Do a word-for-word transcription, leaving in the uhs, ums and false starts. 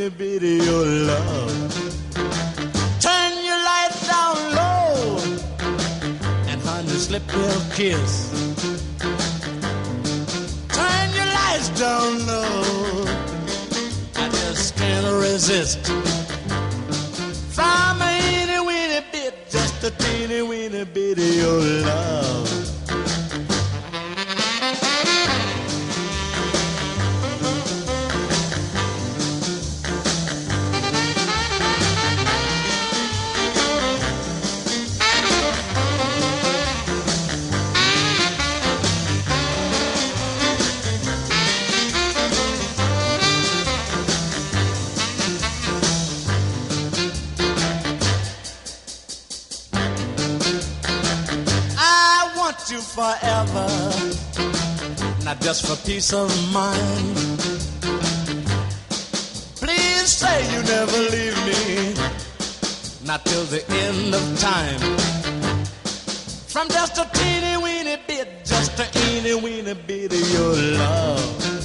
weeny bit of your love. Turn your light down low and honey, slip your kiss. Turn your lights down low, I just can't resist. From a teeny weeny bit, just a teeny weeny bit of your love. You forever, not just for peace of mind. Please say you never leave me, not till the end of time. From just a teeny weeny bit, just a teeny weeny bit of your love.